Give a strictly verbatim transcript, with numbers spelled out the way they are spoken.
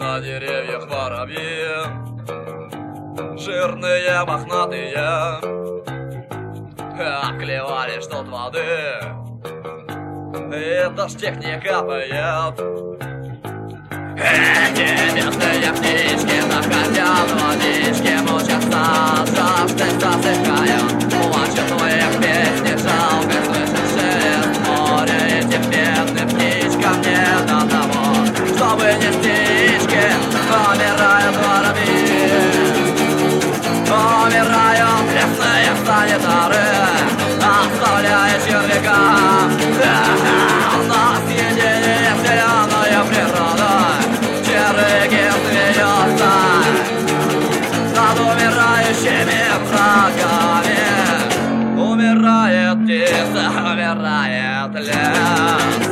на деревьях воробьи, жирные, мохнатые, обклевали что-то воды, и дождик не капает. Эти бедные птички находят водички, мучатся, жаждой засыхают, плачут в их песни, жалко слышать шелест моря. Этим бедным птичкам не до того, чтобы нести птички, умирают воробьи, умирают лесные санитары, оставляя червяка. У нас единая зеленая природа, червяки смеются над умирающими врагами. Умирает птица, умирает лес.